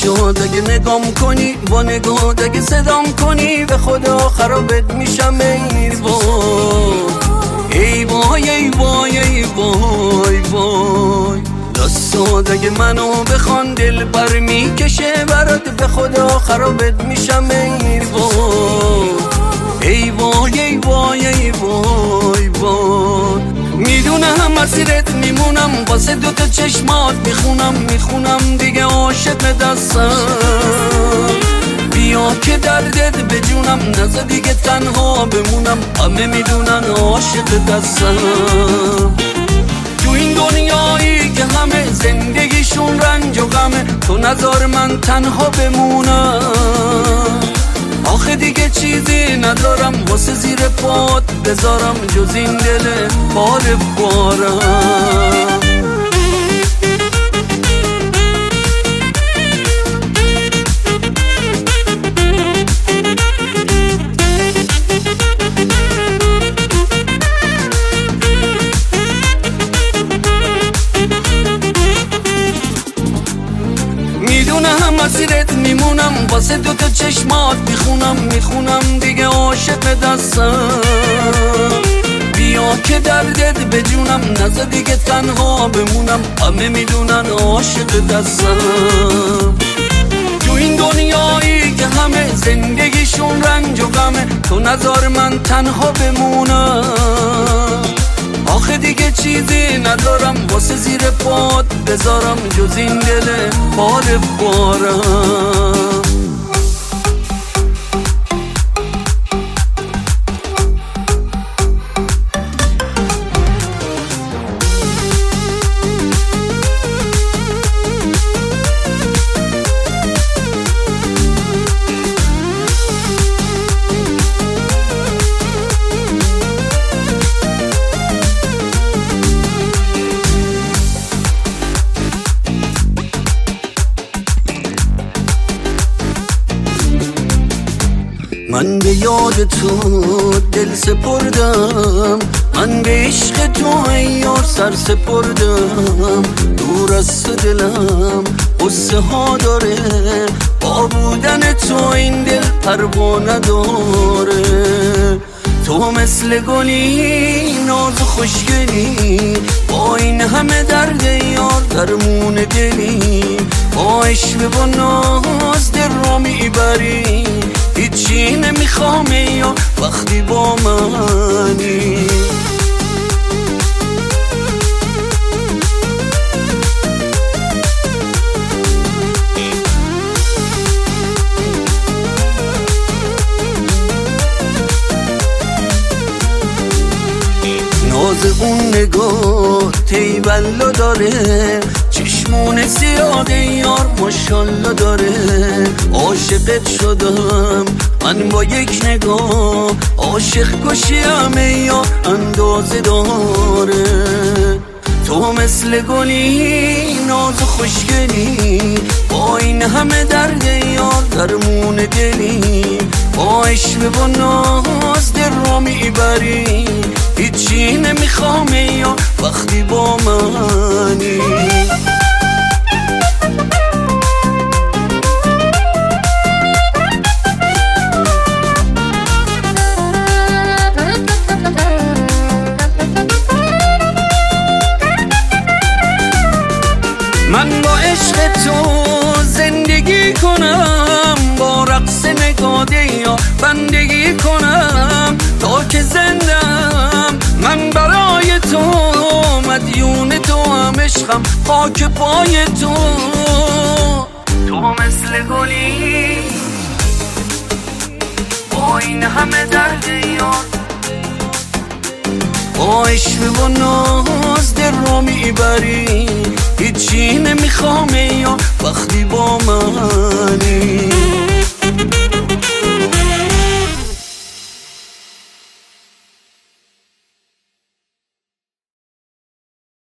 شد اگه نگام کنی، با نگاه اگه صدام کنی، به خدا خرابت میشم ای وای ای وای ای وای وای. دستات اگه منو بخوان دل بر میکشه برات، به خدا خرابت میشم ای وای ای وای ای وای وای. میدونم مسیرت میمونم، واسه دوتا چشمات میخونم دیگه عاشق دستم. بیا که دردت بجونم، نزا دیگه تنها بمونم، همه میدونن عاشق دستم. تو این دنیایی که همه زندگیشون رنج و غمه، تو نذار من تنها بمونم. آخه دیگه چیزی ندارم واسه زیر پات بذارم، جز این دل پاره بارم. میدونم مسیرت میمونم، واسه دوتا چشمات میخونم دیگه عاشق دستم. بیا که دردت بجونم، نزا دیگه تنها بمونم، همه میدونن عاشق دستم. تو این دنیایی که همه زندگیشون رنج و غمه، تو نذار من تنها بمونم. آخه دیگه چیزی ندارم واسه زیر پات بذارم، جز این دل پاره بارم. من به یاد تو دل سپردم، من به عشق تو ای یار سر سپردم. دور از تو دلم قصه ها داره، با بودن تو این دل پروا نداره. تو مثل گلی ناز و خوشگلی، با این همه درد یار درمون دلی. با عشق و ناز دل را میبری، هیچی نمیخوام یا وقتی با منی. ناز اون نگاه تیبلا داره، چشمون سیاده یار ماشالله داره. عاشقت شدم من با یک نگاه، عاشق کشیم یار اندازه داره. تو مثل گلی ناز و خوشگلی، با این همه درد یار درمون دلی. با عشق و ناز دل را میبری، هیچی نمیخوام یا وقتی با منی. من با عشق تو زندگی کنم، با رقص نگاده یا بندگی کنم تا که زندم. من برای تو مدیون تو هم عشقم، خاک پای تو. تو مثل گلی با این همه درد یار، با عشق و ناز دل را میبری، هیچی نمیخوام یا وقتی با من